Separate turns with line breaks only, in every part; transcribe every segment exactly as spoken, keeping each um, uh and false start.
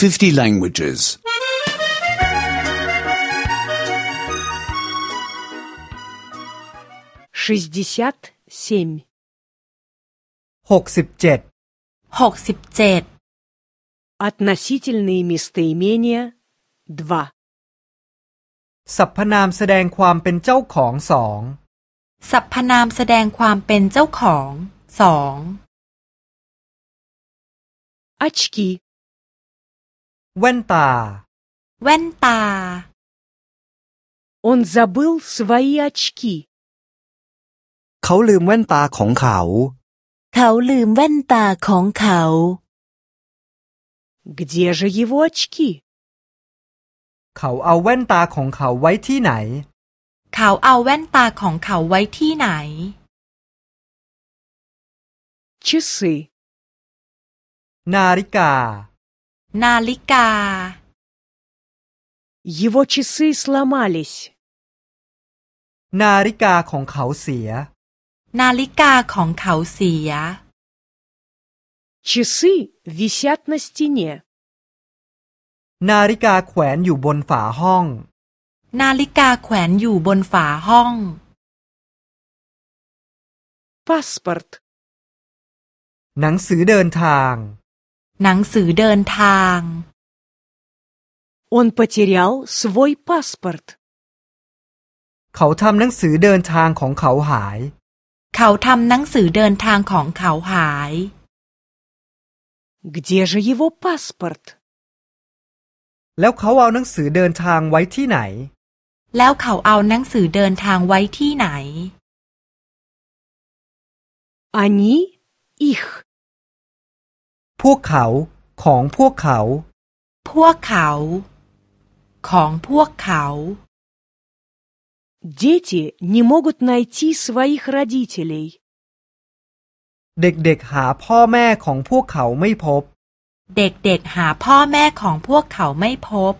fifty languages.
шестьдесят семь.
หกสิบเจ็ด
หกสิบเจ็ด
Относительные местоимения два.
สรรพนามแสดงความเป็นเจ้าของสอง
สรรพนามแสดงความเป็นเจ้าของสอง
Очки.
แว่นตา
แว่นตา
Он забыл свои очки.
เขาลืมแว่นตาของเขา
เขาลืมแว่นตาของเขา
Где же его очки?
เขาเอาแว่นตาของเขาไว้ที่ไหน
เขาเอาแว่นตาของเขาไว้ที่ไหน
Часы.
นาฬิกา
นาฬิกา
Его часы сломались.
นาฬิกาของเขาเสีย
นาฬิกาของเขาเสีย
Часы висят на стене.
นาฬิกาแขวนอยู่บนฝาห้อง
นาฬิกาแขวนอยู่บนฝาห้อง
Паспорт.
หนังสือเดินทาง
หนังสือเดินทาง
Он потерял свой паспорт.
เขาทำหนังสือเดินทางของเขาหาย
เขาทำหนังสือเดินทางของเขาหาย
Где же его паспорт?
แล้วเขาเอาหนังสือเดินทางไว้ที่ไหน
แล้วเขาเอาหนังสือเดินทางไว้ที่ไหน
Они их.
พวกเขาของพวกเขา
พวกเขา ของพวกเขา
Дети не могут найти своих родителей.
เด็กๆหาพ่อแม่ของพวกเขาไม่พบ
เด็กๆหาพ่อแม่ของพวกเขาไม่พบ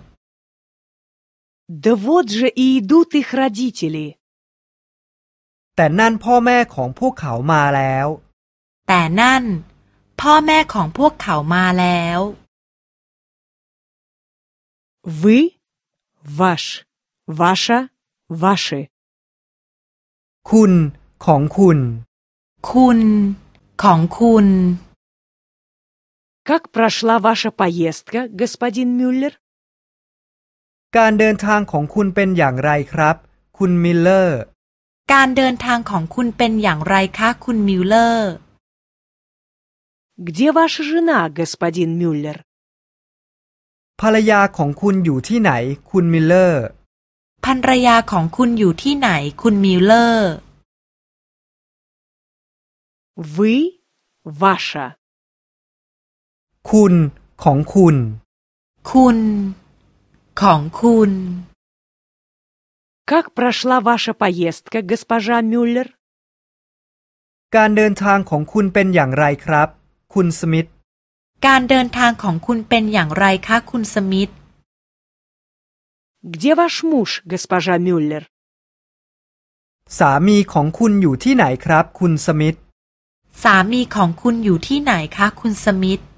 Да вот же и идут их родители.
แต่นั่นพ่อแม่ของพวกเขามาแล้ว
แต่นั่น พ่อแม่ของพวกเขามาแล้ว
Вы, ваш, ваша, ваши.
คุณของคุณ
คุณ ของคุณ
Как прошла ваша поездка, господин Мюллер?
การเดินทางของคุณเป็นอย่างไรครับ คุณมิลเลอร์
การเดินทางของคุณเป็นอย่างไรคะคุณมิลเลอร์
Где ваша жена, господин Мюллер?
ภรรยาของคุณอยู่ที่ไหน คุณมิลเลอร์
ภรรยาของคุณอยู่ที่ไหนคุณมิลเลอร์
Вы, ваша.
คุณของคุณ
คุณ ของคุณ
Как прошла ваша поездка, госпожа Мюллер?
การเดินทางของคุณเป็นอย่างไรครับ คุณสมิธ
การเดินทางของคุณเป็นอย่างไรคะคุณสมิธ
Где ваш муж, госпожа Мюллер?
สามีของคุณอยู่ที่ไหนครับ คุณสมิธ
สามีของคุณอยู่ที่ไหนคะคุณสมิธ